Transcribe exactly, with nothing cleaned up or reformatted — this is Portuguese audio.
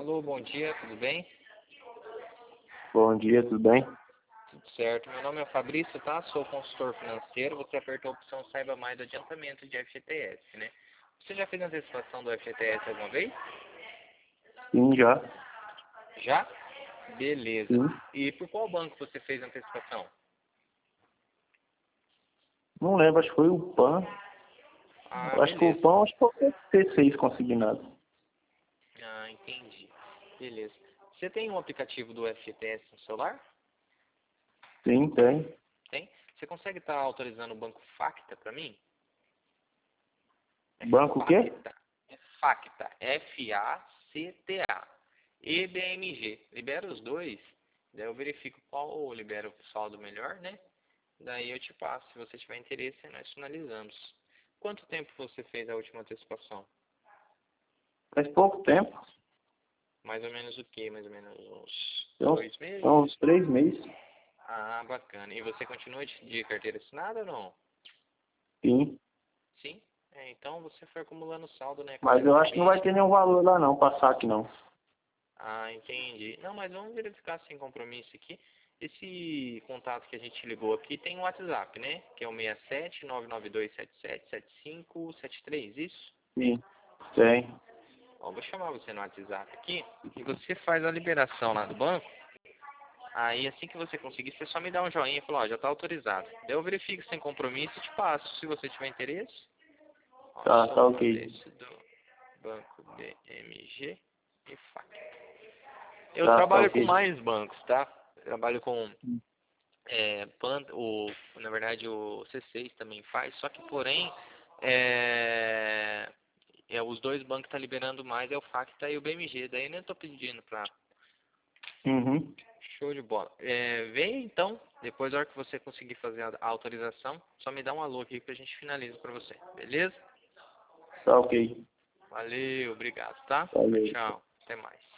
Alô, bom dia, tudo bem? Bom dia, tudo bem? Tudo certo. Meu nome é Fabrício, tá? Sou consultor financeiro. Você apertou a opção Saiba Mais do adiantamento de F G T S, né? Você já fez antecipação do F G T S alguma vez? Sim, já. Já? Beleza. Sim. E por qual banco você fez a antecipação? Não lembro, acho que foi o PAN. Ah, Acho que o beleza. PAN, acho que foi o T seis consignado. Ah, entendi. Beleza. Você tem um aplicativo do F G T S no celular? Sim, tem. Tem? Você consegue estar autorizando o banco Facta para mim? É Banco o quê? Facta. É Facta. F A C T A. E B M G. Libera os dois. Daí eu verifico qual libera o saldo melhor, né? Daí eu te passo. Se você tiver interesse, nós finalizamos. Quanto tempo você fez a última antecipação? Faz pouco tempo. Mais ou menos o quê? Mais ou menos uns Tem uns, dois meses? tem uns três meses. Ah, bacana. E você continua de, de carteira assinada ou não? Sim. Sim? É, então você foi acumulando saldo, né? Mas eu acho que não vai Consequentemente. ter nenhum valor lá não, pra saque não. Ah, entendi. Não, mas vamos verificar sem compromisso aqui. Esse contato que a gente ligou aqui tem um WhatsApp, né? Que é o seis sete nove nove dois sete sete sete cinco sete três, isso? Sim, tem. Ó, vou chamar você no WhatsApp aqui e você faz a liberação lá do banco. Aí assim que você conseguir, você só me dá um joinha e fala, ó, já está autorizado. Daí eu verifico sem compromisso e te passo, se você tiver interesse. Ó, Tá, tá soma ok. desse do Banco B M G e F A C. Eu Tá, tá trabalho com ok. mais bancos, tá? Trabalho com é, Pan, o, na verdade o C seis também faz, só que porém é, é, os dois bancos estão tá liberando mais, é o Facta e o B M G, daí nem estou pedindo pra... Uhum. Show de bola. É, vem então, depois da hora que você conseguir fazer a, a autorização, só me dá um alô aqui que a gente finaliza pra você, beleza? Tá ok. Valeu, obrigado, tá? Tchau, Valeu. tchau. Até mais.